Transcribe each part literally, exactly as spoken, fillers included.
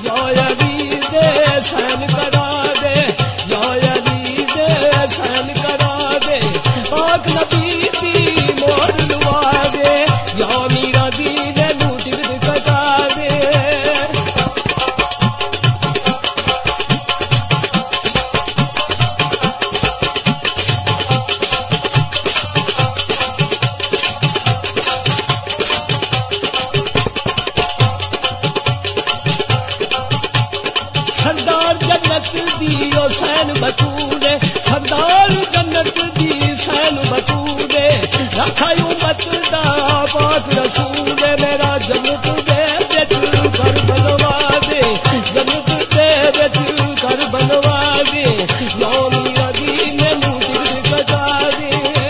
या अली दे सहन करा दे, या अली दे सहन करा दे, पाक नबी दी मोर लुआ दे, या मीरा दी नैनू दिल कटा दे। सरदार जन्नत दी ओ सैन बतूरे, सरदार जन्नत दी सैन बतूरे, रखा उम्मत दा पाक रसूल, मेरा जन्नत दे विच घर बनवा दे, जन्नत दे विच घर बनवा दे, या मीरा दी मैनू दिल कटा दे।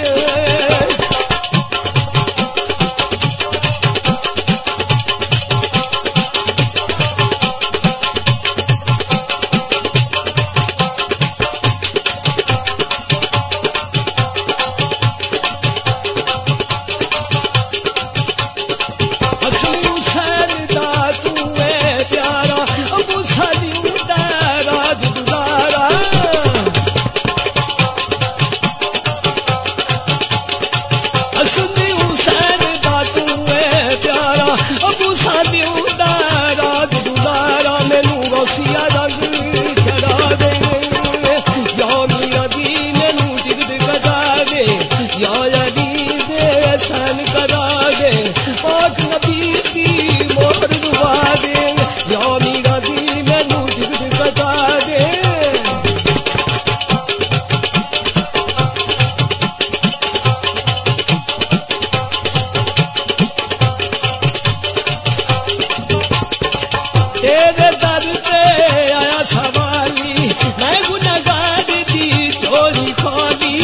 तेरे दर पे आया सवाली, मैं गुनहगार दी चोरी खोली,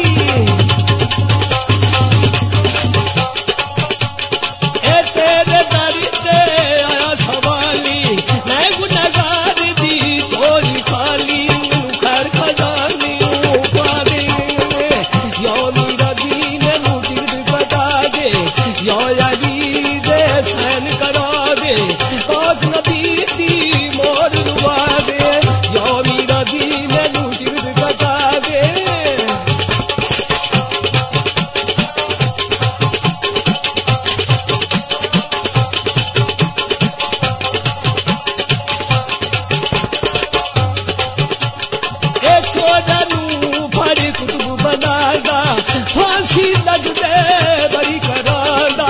ए तेरे दर पे आया सवाली, मैं गुनहगार दी चोरी खोली, खैर खजानी पाले, या मीरा दी मैनू दिल कटा दे, या अली दे सहन करा दे, पाक नबी मोर लुआ दे, या मीरा दी मैनू दिल कटा दे। ए छोड़ा नू फड़ कुतुब बनागा, फांसी लग दे बड़ी करादा,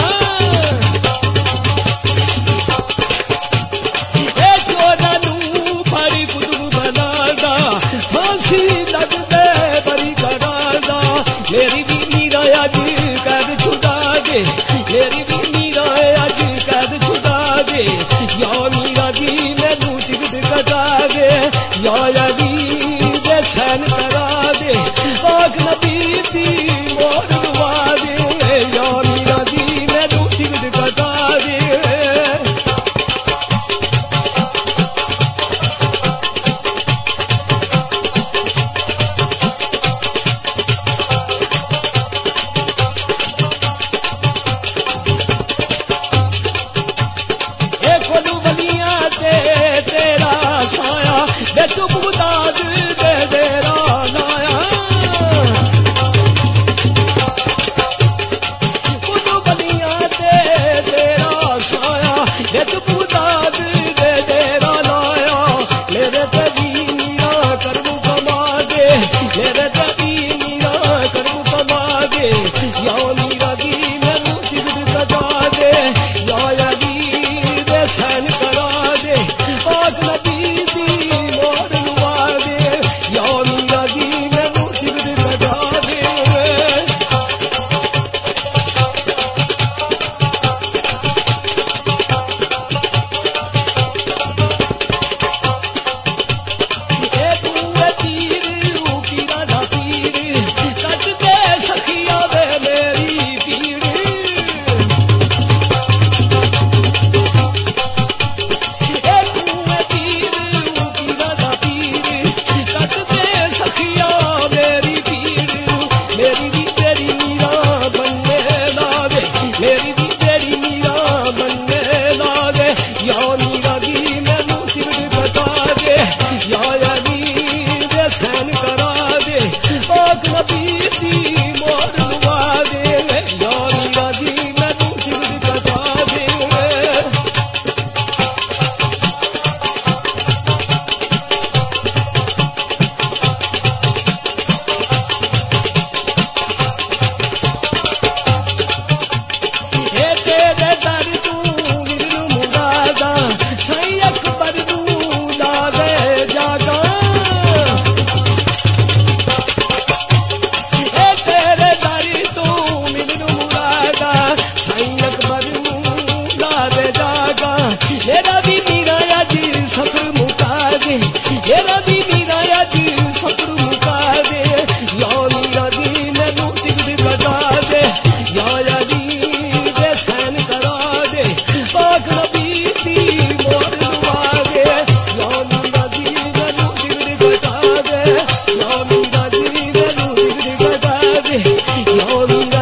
फांसी लग दे बड़ी करादा, मेरी भी मीरा अज कैद छुड़ा दे, मेरी भी मीरा अज कैद छुड़ा दे, या मीरा दी मैनू दिल कटा दे, या अली दे सहन करा दे, पाक नबी दी मोर लुआ दे, या मीरा दी मैनू दिल कटा दे। तेरा साया बेच बुगदाद दे देरा बीती मोर लुआ दे या मीरा जी मैनू सिर कटा दे मेरा भी मीरा जी सफर मुका दे मेरा भी मीरा जी सफर मुका दे या मीरा जी मैनू टिकट कटा दे या जी दे सैन करा दे पाक नबी दी मोर लुआ दे या मीरा जी मैनू टिकट कटा दे या मीरा जी मैनू टिकट कटा दे या मीरा